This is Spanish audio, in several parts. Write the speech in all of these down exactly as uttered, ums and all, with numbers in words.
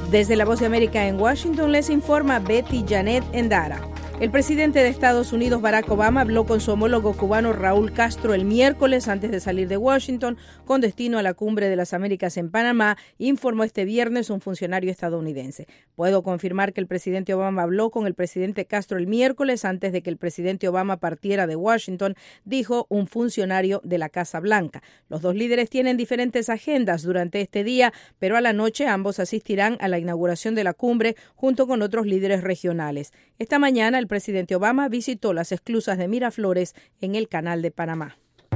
Desde La Voz de América en Washington les informa Betty Janet Endara. El presidente de Estados Unidos, Barack Obama, habló con su homólogo cubano Raúl Castro el miércoles antes de salir de Washington con destino a la Cumbre de las Américas en Panamá, informó este viernes un funcionario estadounidense. Puedo confirmar que el presidente Obama habló con el presidente Castro el miércoles antes de que el presidente Obama partiera de Washington, dijo un funcionario de la Casa Blanca. Los dos líderes tienen diferentes agendas durante este día, pero a la noche ambos asistirán a la inauguración de la cumbre junto con otros líderes regionales. Esta mañana el presidente Obama visitó las esclusas de Miraflores en el Canal de Panamá.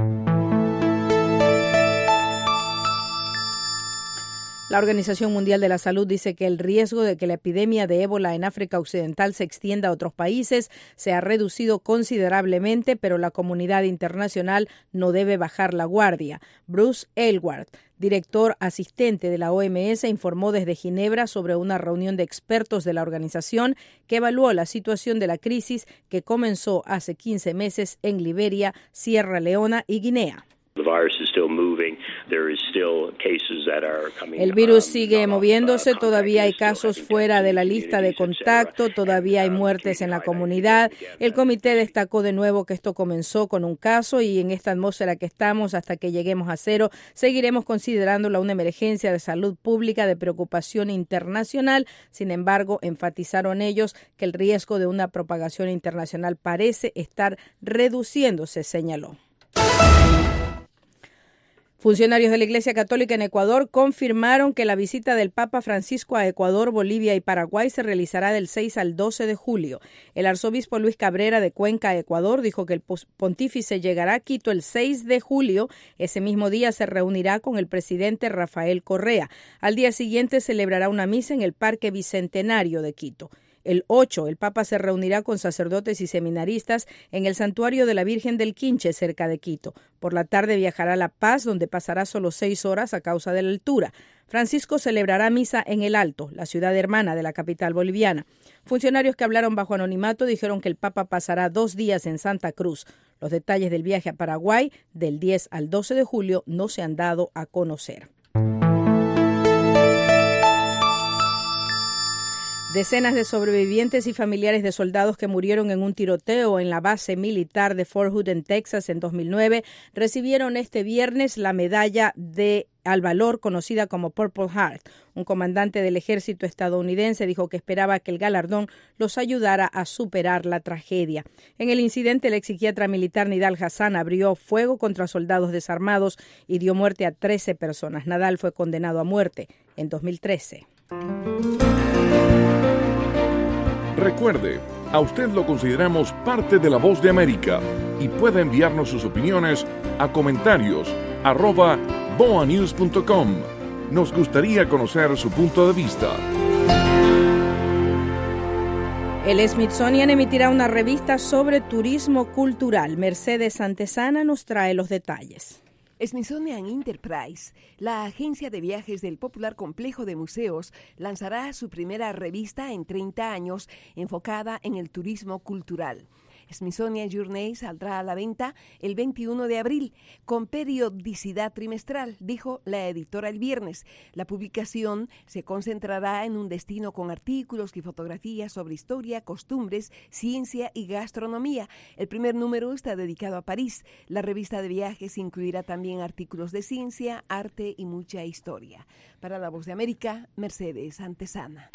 La Organización Mundial de la Salud dice que el riesgo de que la epidemia de ébola en África Occidental se extienda a otros países se ha reducido considerablemente, pero la comunidad internacional no debe bajar la guardia. Bruce Aylward, director asistente de la O M S, informó desde Ginebra sobre una reunión de expertos de la organización que evaluó la situación de la crisis que comenzó hace quince meses en Liberia, Sierra Leona y Guinea. El virus sigue moviéndose, todavía hay casos fuera de la lista de contacto, todavía hay muertes en la comunidad. El comité destacó de nuevo que esto comenzó con un caso y en esta atmósfera que estamos hasta que lleguemos a cero, seguiremos considerándola una emergencia de salud pública de preocupación internacional. Sin embargo, enfatizaron ellos que el riesgo de una propagación internacional parece estar reduciéndose, señaló. Funcionarios de la Iglesia Católica en Ecuador confirmaron que la visita del Papa Francisco a Ecuador, Bolivia y Paraguay se realizará del seis al doce de julio. El arzobispo Luis Cabrera de Cuenca, Ecuador, dijo que el pontífice llegará a Quito el seis de julio. Ese mismo día se reunirá con el presidente Rafael Correa. Al día siguiente celebrará una misa en el Parque Bicentenario de Quito. El ocho, el Papa se reunirá con sacerdotes y seminaristas en el Santuario de la Virgen del Quinche, cerca de Quito. Por la tarde viajará a La Paz, donde pasará solo seis horas a causa de la altura. Francisco celebrará misa en El Alto, la ciudad hermana de la capital boliviana. Funcionarios que hablaron bajo anonimato dijeron que el Papa pasará dos días en Santa Cruz. Los detalles del viaje a Paraguay, del diez al doce de julio, no se han dado a conocer. Decenas de sobrevivientes y familiares de soldados que murieron en un tiroteo en la base militar de Fort Hood en Texas en dos mil nueve recibieron este viernes la medalla de al valor conocida como Purple Heart. Un comandante del ejército estadounidense dijo que esperaba que el galardón los ayudara a superar la tragedia. En el incidente, el ex psiquiatra militar Nidal Hassan abrió fuego contra soldados desarmados y dio muerte a trece personas. Nidal fue condenado a muerte en dos mil trece. Recuerde, a usted lo consideramos parte de La Voz de América y puede enviarnos sus opiniones a comentarios arroba boa news punto com. Nos gustaría conocer su punto de vista. El Smithsonian emitirá una revista sobre turismo cultural. Mercedes Santesana nos trae los detalles. Smithsonian Enterprise, la agencia de viajes del popular complejo de museos, lanzará su primera revista en treinta años enfocada en el turismo cultural. Smithsonian Journey saldrá a la venta el veintiuno de abril, con periodicidad trimestral, dijo la editora el viernes. La publicación se concentrará en un destino con artículos y fotografías sobre historia, costumbres, ciencia y gastronomía. El primer número está dedicado a París. La revista de viajes incluirá también artículos de ciencia, arte y mucha historia. Para La Voz de América, Mercedes Santesana.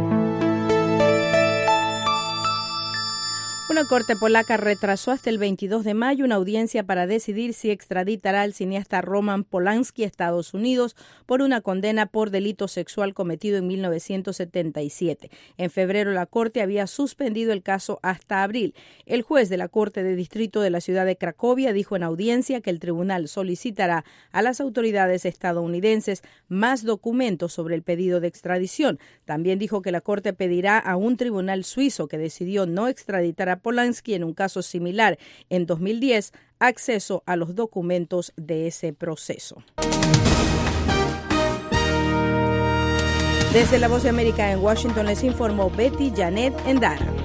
Una corte polaca retrasó hasta el veintidós de mayo una audiencia para decidir si extraditará al cineasta Roman Polanski a Estados Unidos por una condena por delito sexual cometido en mil novecientos setenta y siete. En febrero, la corte había suspendido el caso hasta abril. El juez de la Corte de Distrito de la ciudad de Cracovia dijo en audiencia que el tribunal solicitará a las autoridades estadounidenses más documentos sobre el pedido de extradición. También dijo que la corte pedirá a un tribunal suizo que decidió no extraditar a Polanski en un caso similar en dos mil diez acceso a los documentos de ese proceso. Desde La Voz de América en Washington les informó Betty Janet Endara.